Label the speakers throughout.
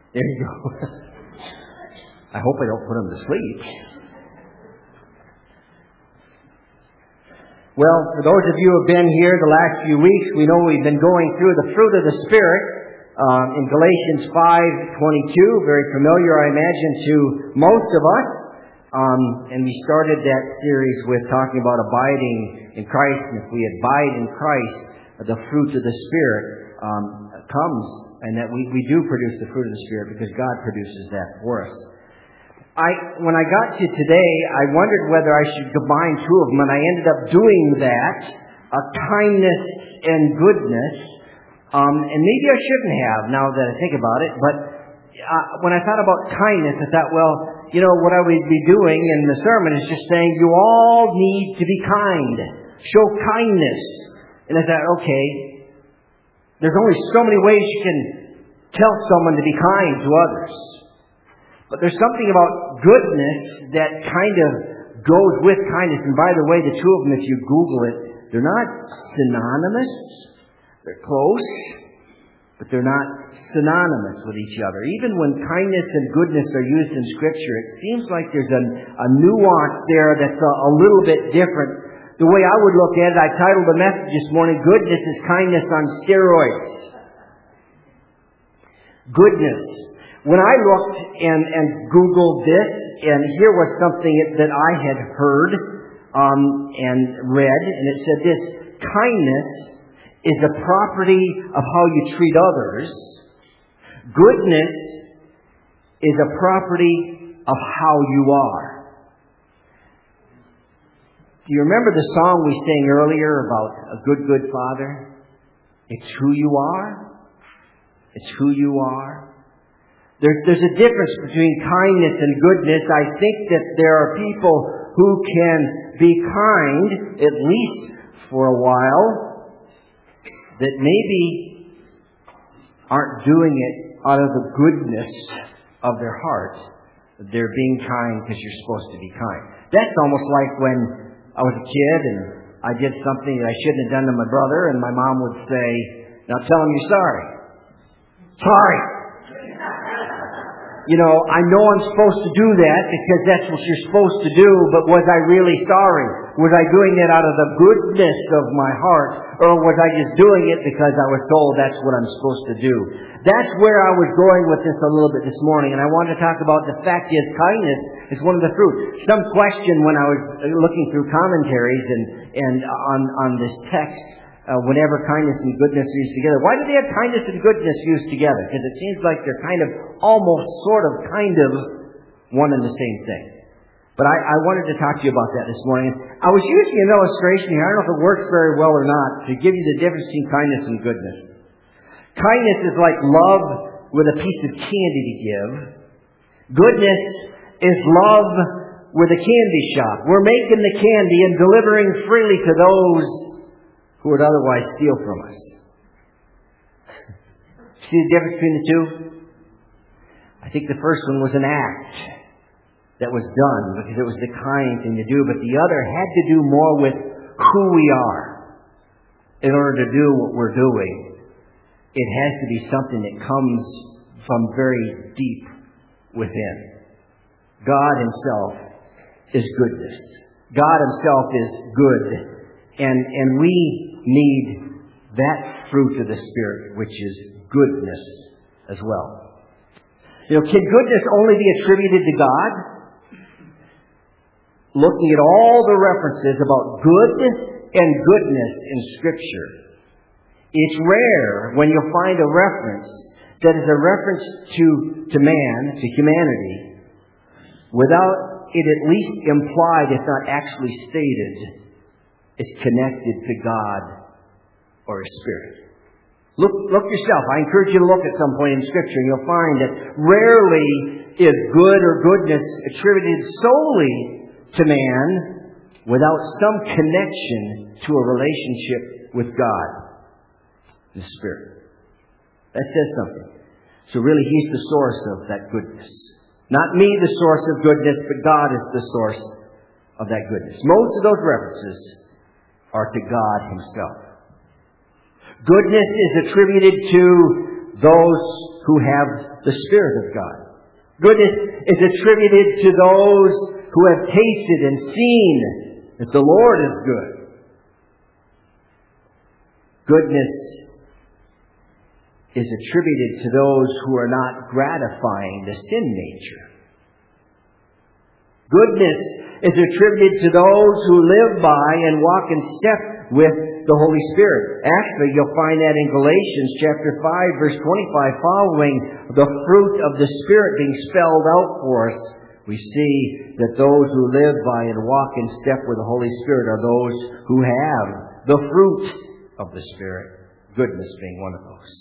Speaker 1: There you go. I hope I don't put them to sleep. Well, for those of you who have been here the last few weeks, we know we've been going through the fruit of the Spirit in Galatians 5:22. Very familiar, I imagine, to most of us. And we started that series with talking about abiding in Christ. And if we abide in Christ, the fruit of the Spirit comes, and that we do produce the fruit of the Spirit because God produces that for us. When I got to today, I wondered whether I should combine two of them, and I ended up doing that, kindness and goodness. And maybe I shouldn't have, now that I think about it, but when I thought about kindness, I thought, well, you know, what I would be doing in the sermon is just saying, you all need to be kind. Show kindness. And I thought, okay, there's only so many ways you can tell someone to be kind to others. But there's something about goodness that kind of goes with kindness. And by the way, the two of them, if you Google it, they're not synonymous. They're close, but they're not synonymous with each other. Even when kindness and goodness are used in Scripture, it seems like there's a nuance there that's a little bit different. The way I would look at it, I titled the message this morning, Goodness is Kindness on Steroids. Goodness. When I looked and Googled this, and here was something that I had heard and read, and it said this: kindness is a property of how you treat others. Goodness is a property of how you are. Do you remember the song we sang earlier about a good, good Father? It's who you are. It's who you are. There's a difference between kindness and goodness. I think that there are people who can be kind, at least for a while, that maybe aren't doing it out of the goodness of their heart. They're being kind because you're supposed to be kind. That's almost like when I was a kid and I did something that I shouldn't have done to my brother, and my mom would say, "Now tell him you're sorry." Sorry! You know, I know I'm supposed to do that because that's what you're supposed to do, but was I really sorry? Was I doing that out of the goodness of my heart? Or was I just doing it because I was told that's what I'm supposed to do? That's where I was going with this a little bit this morning, and I wanted to talk about the fact is kindness is one of the fruit. Some question when I was looking through commentaries and on this text, whenever kindness and goodness are used together. Why do they have kindness and goodness used together? Because it seems like they're kind of, almost, sort of, kind of one and the same thing. But I wanted to talk to you about that this morning. I was using an illustration here. I don't know if it works very well or not, to give you the difference between kindness and goodness. Kindness is like love with a piece of candy to give. Goodness is love with a candy shop. We're making the candy and delivering freely to those who would otherwise steal from us. See the difference between the two? I think the first one was an act that was done because it was the kind thing to do, but the other had to do more with who we are in order to do what we're doing. It has to be something that comes from very deep within. God Himself is goodness. God Himself is good. And we need that fruit of the Spirit, which is goodness as well. You know, can goodness only be attributed to God? Looking at all the references about good and goodness in Scripture, it's rare when you'll find a reference that is a reference to man, to humanity, without it at least implied, if not actually stated, it's connected to God or His Spirit. Look yourself. I encourage you to look at some point in Scripture, and you'll find that rarely is good or goodness attributed solely to man without some connection to a relationship with God, the Spirit. That says something. So really, He's the source of that goodness. Not me, the source of goodness, but God is the source of that goodness. Most of those references are to God Himself. Goodness is attributed to those who have the the Spirit of God. Goodness is attributed to those who have tasted and seen that the Lord is good. Goodness is attributed to those who are not gratifying the sin nature. Goodness is attributed to those who live by and walk in step with the Holy Spirit. Actually, you'll find that in Galatians chapter 5, verse 25, following the fruit of the Spirit being spelled out for us. We see that those who live by and walk in step with the Holy Spirit are those who have the fruit of the Spirit, goodness being one of those.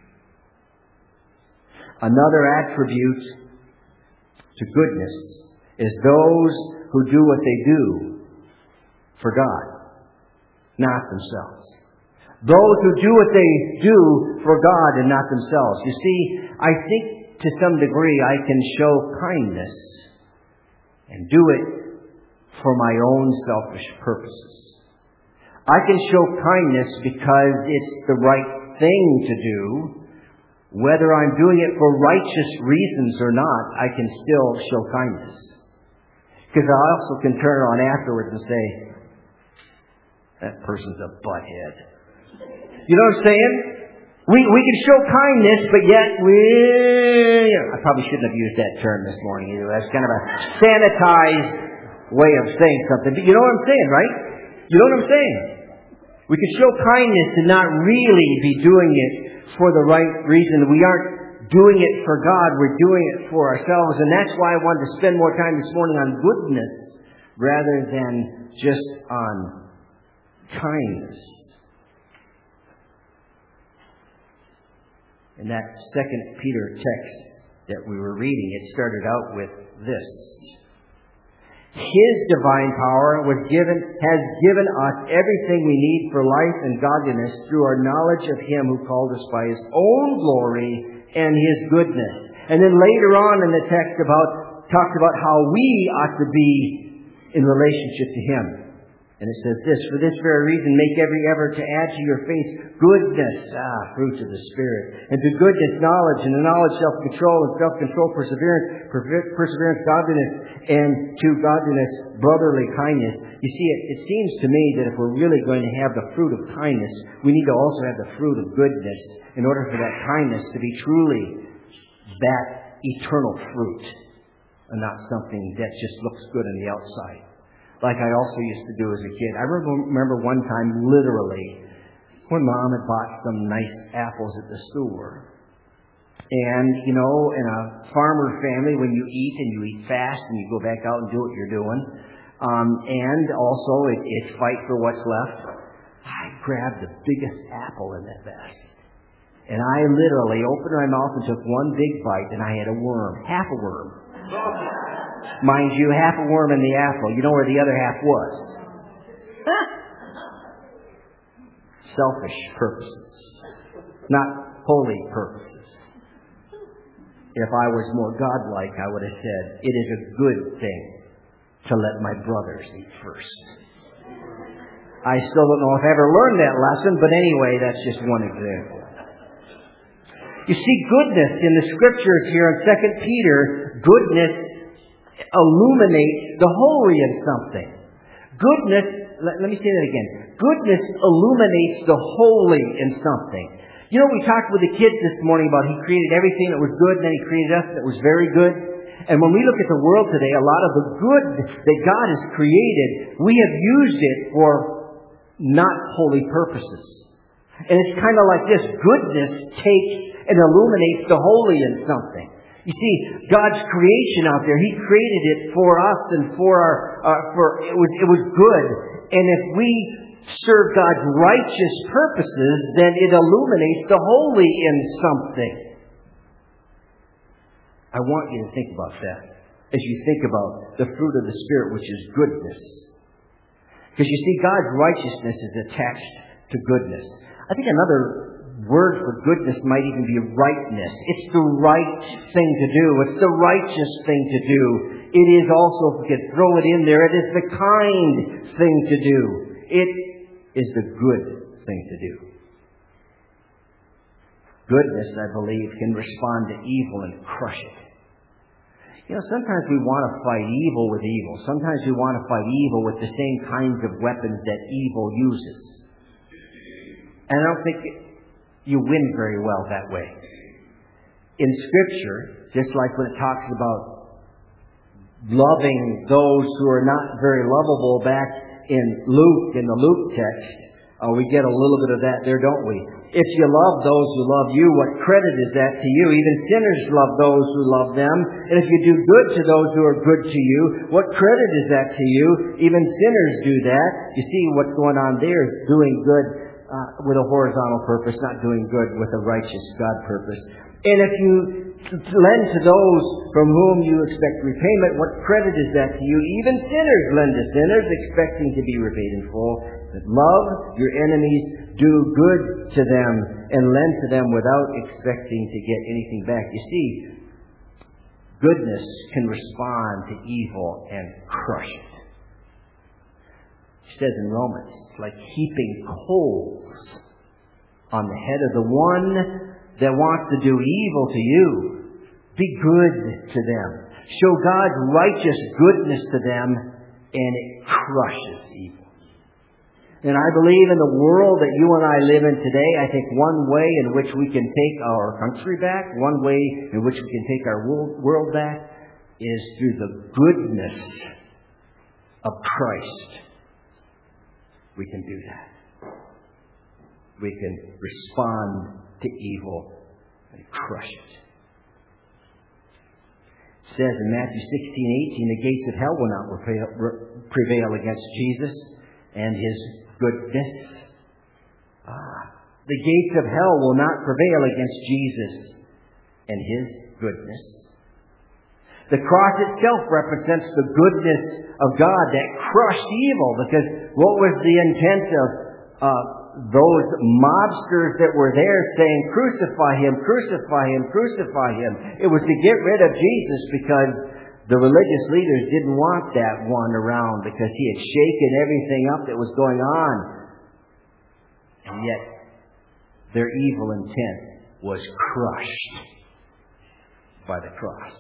Speaker 1: Another attribute to goodness is those who do what they do for God, not themselves. Those who do what they do for God and not themselves. You see, I think to some degree I can show kindness and do it for my own selfish purposes. I can show kindness because it's the right thing to do. Whether I'm doing it for righteous reasons or not, I can still show kindness. Because I also can turn around afterwards and say, that person's a butthead. You know what I'm saying? We can show kindness, but yet I probably shouldn't have used that term this morning either. That's kind of a sanitized way of saying something. But you know what I'm saying, right? You know what I'm saying? We can show kindness and not really be doing it for the right reason. We aren't doing it for God. We're doing it for ourselves. And that's why I wanted to spend more time this morning on goodness rather than just on kindness. In that 2 Peter text that we were reading, it started out with this. His divine power has given us everything we need for life and godliness through our knowledge of Him who called us by His own glory and His goodness. And then later on in the text talks about how we ought to be in relationship to Him. And it says this, for this very reason, make every effort to add to your faith goodness, fruits of the Spirit. And to goodness, knowledge, and to knowledge, self-control, and self-control, perseverance, godliness, and to godliness, brotherly kindness. You see, it seems to me that if we're really going to have the fruit of kindness, we need to also have the fruit of goodness in order for that kindness to be truly that eternal fruit and not something that just looks good on the outside. Like I also used to do as a kid. I remember one time, literally, when Mom had bought some nice apples at the store. And, you know, in a farmer family, when you eat and you eat fast and you go back out and do what you're doing, and also it's fight for what's left, I grabbed the biggest apple in that basket. And I literally opened my mouth and took one big bite, and I had a worm, half a worm. Mind you, half a worm in the apple. You know where the other half was. Selfish purposes. Not holy purposes. If I was more godlike, I would have said, it is a good thing to let my brothers eat first. I still don't know if I ever learned that lesson, but anyway, that's just one example. You see, goodness in the Scriptures here in 2 Peter, goodness illuminates the holy in something. Goodness, let me say that again. Goodness illuminates the holy in something. You know, we talked with the kids this morning about He created everything that was good, and then He created us that was very good. And when we look at the world today, a lot of the good that God has created, we have used it for not holy purposes. And it's kind of like this. Goodness takes and illuminates the holy in something. You see, God's creation out there, He created it for us and it was good. And if we serve God's righteous purposes, then it illuminates the holy in something. I want you to think about that as you think about the fruit of the Spirit, which is goodness. Because you see, God's righteousness is attached to goodness. I think another word for goodness might even be rightness. It's the right thing to do. It's the righteous thing to do. It is also, if we could throw it in there, it is the kind thing to do. It is the good thing to do. Goodness, I believe, can respond to evil and crush it. Sometimes we want to fight evil with evil. Sometimes we want to fight evil with the same kinds of weapons that evil uses. And I don't think you win very well that way. In Scripture, just like when it talks about loving those who are not very lovable back in the Luke text, we get a little bit of that there, don't we? If you love those who love you, what credit is that to you? Even sinners love those who love them. And if you do good to those who are good to you, what credit is that to you? Even sinners do that. You see, what's going on there is doing good with a horizontal purpose, not doing good with a righteous God purpose. And if you lend to those from whom you expect repayment, what credit is that to you? Even sinners lend to sinners, expecting to be repaid in full. But love your enemies, do good to them, and lend to them without expecting to get anything back. You see, goodness can respond to evil and crush it. He says in Romans, it's like heaping coals on the head of the one that wants to do evil to you. Be good to them. Show God's righteous goodness to them, and it crushes evil. And I believe in the world that you and I live in today, I think one way in which we can take our country back, one way in which we can take our world back, is through the goodness of Christ. We can do that. We can respond to evil and crush it. It says in Matthew 16:18, the gates of hell will not prevail against Jesus and His goodness. The gates of hell will not prevail against Jesus and His goodness. The cross itself represents the goodness of God that crushed evil, because what was the intent of those mobsters that were there saying, "Crucify Him, crucify Him, crucify Him"? It was to get rid of Jesus, because the religious leaders didn't want that one around, because he had shaken everything up that was going on. And yet, their evil intent was crushed by the cross.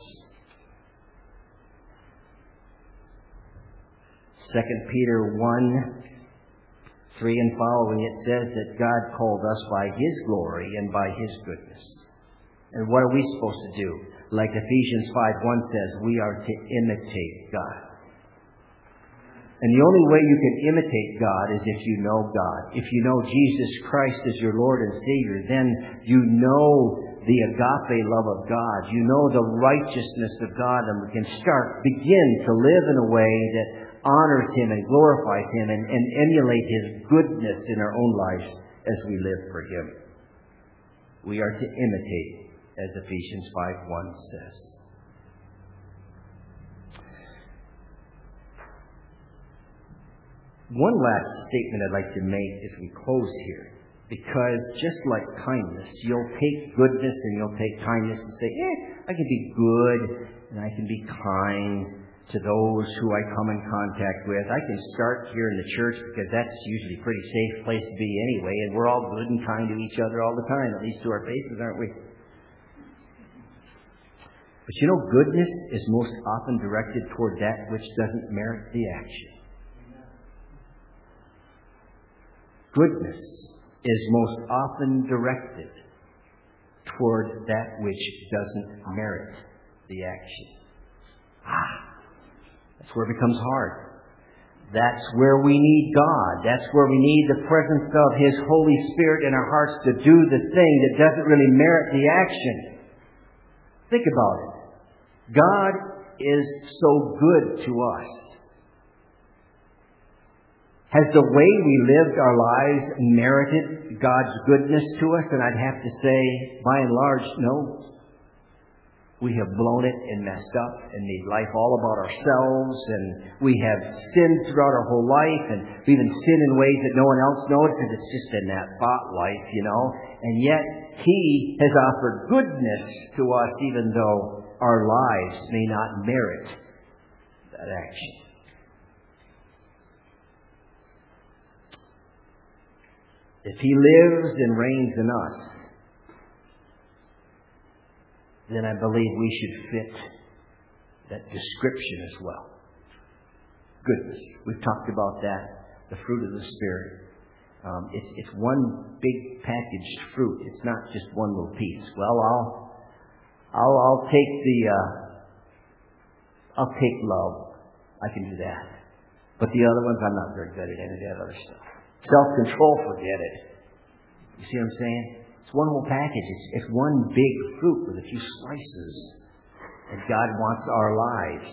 Speaker 1: 2 Peter 1:3 and following, it says that God called us by His glory and by His goodness. And what are we supposed to do? Like Ephesians 5:1 says, we are to imitate God. And the only way you can imitate God is if you know God. If you know Jesus Christ as your Lord and Savior, then you know the agape love of God. You know the righteousness of God, and we can begin to live in a way that honors Him and glorifies Him, and emulate His goodness in our own lives as we live for Him. We are to imitate, as Ephesians 5:1 says. One last statement I'd like to make as we close here. Because just like kindness, you'll take goodness and you'll take kindness and say, I can be good and I can be kind to those who I come in contact with. I can start here in the church, because that's usually a pretty safe place to be anyway, and we're all good and kind to each other all the time, at least to our faces, aren't we? But you know, goodness is most often directed toward that which doesn't merit the action. Goodness is most often directed toward that which doesn't merit the action. That's where it becomes hard. That's where we need God. That's where we need the presence of His Holy Spirit in our hearts to do the thing that doesn't really merit the action. Think about it. God is so good to us. Has the way we lived our lives merited God's goodness to us? And I'd have to say, by and large, no. We have blown it and messed up and made life all about ourselves, and we have sinned throughout our whole life, and we even sin in ways that no one else knows, because it's just in that thought life, you know. And yet, He has offered goodness to us, even though our lives may not merit that action. If He lives and reigns in us, then I believe we should fit that description as well. Goodness. We've talked about that, the fruit of the Spirit. It's one big packaged fruit. It's not just one little piece. Well, I'll take love. I can do that. But the other ones, I'm not very good at any of that other stuff. Self-control, forget it. You see what I'm saying? It's one whole package. It's one big fruit with a few slices. And God wants our lives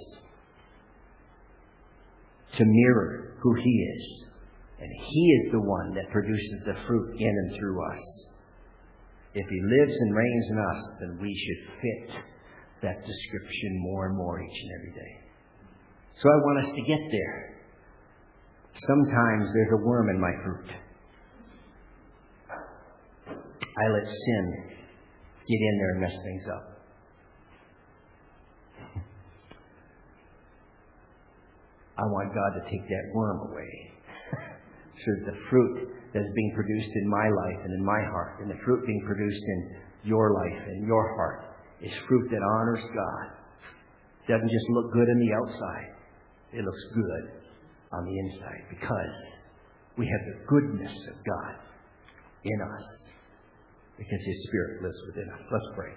Speaker 1: to mirror who He is. And He is the one that produces the fruit in and through us. If He lives and reigns in us, then we should fit that description more and more each and every day. So I want us to get there. Sometimes there's a worm in my fruit. I let sin get in there and mess things up. I want God to take that worm away. So that the fruit that's being produced in my life and in my heart, and the fruit being produced in your life and your heart, is fruit that honors God. It doesn't just look good on the outside. It looks good on the inside because we have the goodness of God in us because His Spirit lives within us. Let's pray.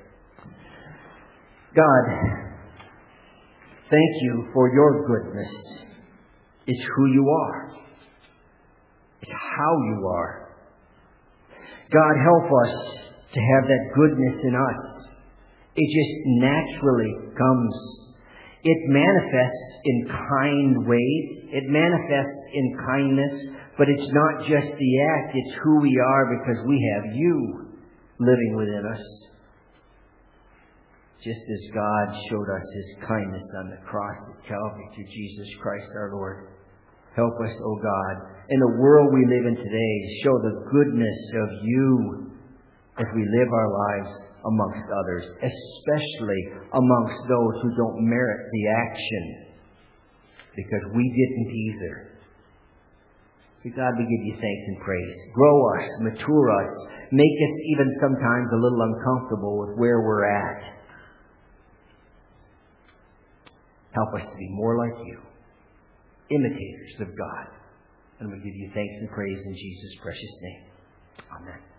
Speaker 1: God, thank You for Your goodness. It's who You are. It's how You are. God, help us to have that goodness in us. It just naturally comes. It manifests in kind ways. It manifests in kindness. But it's not just the act. It's who we are because we have You living within us. Just as God showed us His kindness on the cross at Calvary through Jesus Christ our Lord. Help us, O God, in the world we live in today, show the goodness of You as we live our lives amongst others, especially amongst those who don't merit the action, because we didn't either. So God, we give You thanks and praise. Grow us, mature us, make us even sometimes a little uncomfortable with where we're at. Help us to be more like You, imitators of God. And we give You thanks and praise in Jesus' precious name. Amen.